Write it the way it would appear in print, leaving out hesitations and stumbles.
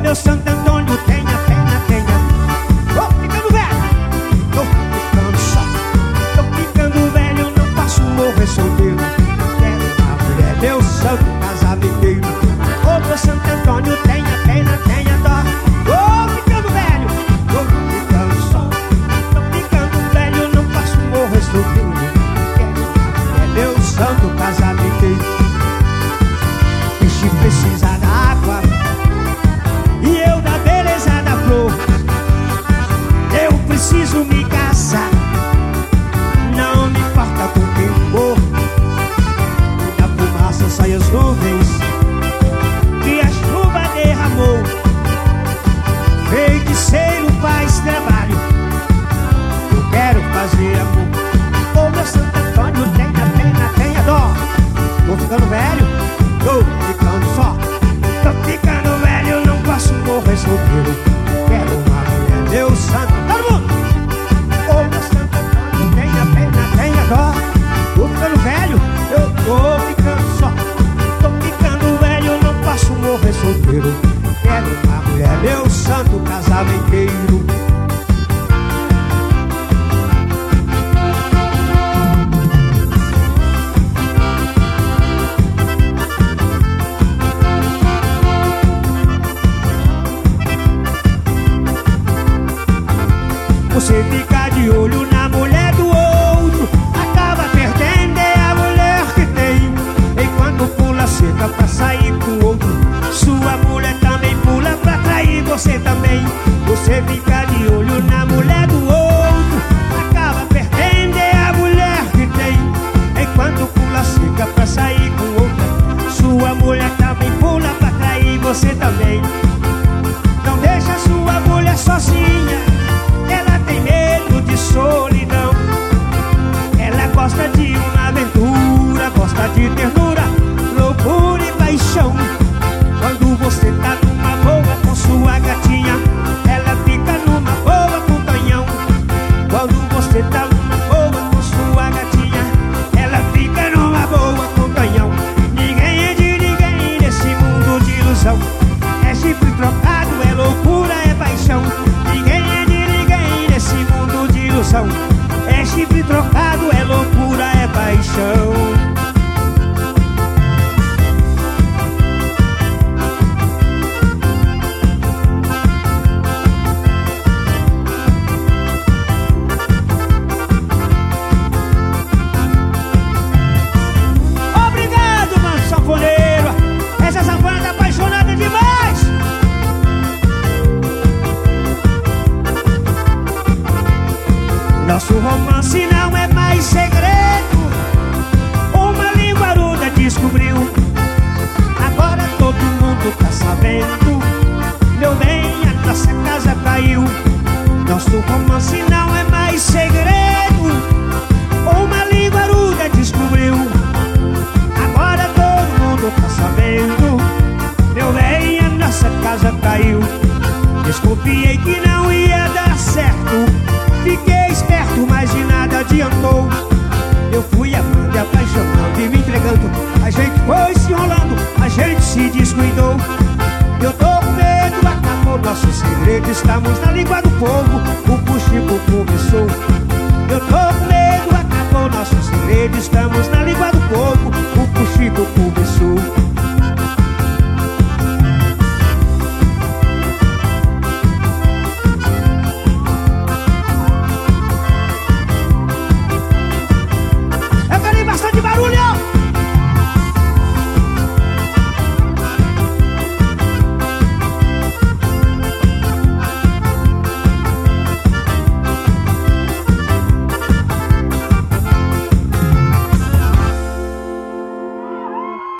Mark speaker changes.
Speaker 1: meu Santo Antônio, tenha pena, tenha. Tô ficando velho, tô ficando só. Tô ficando velho, não posso morrer solteiro. Quero uma mulher, meu santo casado inteiro. Ô meu Santo Antônio, tenha pena, tenha dó. Tô ficando velho, tô ficando só. Tô ficando velho, não posso morrer solteiro. Quero uma mulher, meu santo casado inteiro. Peixe precisa da água e eu da beleza da flor. Eu preciso me casar, não me importa com quem for. Da fumaça saem as nuvens que a chuva derramou. Feiticeiro faz trabalho, eu quero fazer amor. Ô meu Santo Antônio, tenha pena, tenha dó. Tô ficando velho, tô ficando só. Tô ficando velho, não posso morrer solteiro. Quero uma mulher, meu santo. Todo mundo! Ô meu Santo Antônio, tenha pena, tenha dó. Tô ficando velho, eu tô ficando só. Tô ficando velho, não posso morrer solteiro. Quero uma mulher, meu santo casado inteiro. Você fica de olho na mulher do outro, acaba perdendo é a mulher que tem. Enquanto pula cerca pra sair com outro, sua mulher também pula pra trair você também. Você fica de olho na mulher do outro, acaba perdendo é a mulher que tem. Enquanto pula cerca pra sair com outra, sua mulher também pula pra trair você também. Não deixa sua mulher sozinha, ela tem medo de solidão. Ela gosta de uma aventura, gosta de ternura, loucura e paixão. Quando você tá numa boa com sua gatinha, ela fica numa boa com o Tonhão. Quando você tá numa boa com sua gatinha, ela fica numa boa com o Tonhão. Ninguém é de ninguém nesse mundo de ilusão. É chifre trocado, é loucura, é paixão. Ninguém é de ninguém nesse mundo de ilusão. É chifre trocado, é loucura, é paixão. Obrigado, mano sanfoneiro. Essa sanfona tá apaixonada demais. Nosso romance não é mais segredo, uma linguaruda descobriu. Agora todo mundo tá sabendo, meu bem, a nossa casa caiu. Nosso romance não é mais segredo, uma linguaruda descobriu. Agora todo mundo tá sabendo, meu bem, a nossa casa caiu. Desconfiei que não ia dar certo, fiquei esperto, mas de nada adiantou. Eu fui amando e apaixonando e me entregando. A gente foi se enrolando, a gente se descuidou. Eu tô com medo, acabou nosso segredo. Estamos na língua do povo, o puxico começou. Eu tô com medo, acabou nosso segredo. Estamos na língua do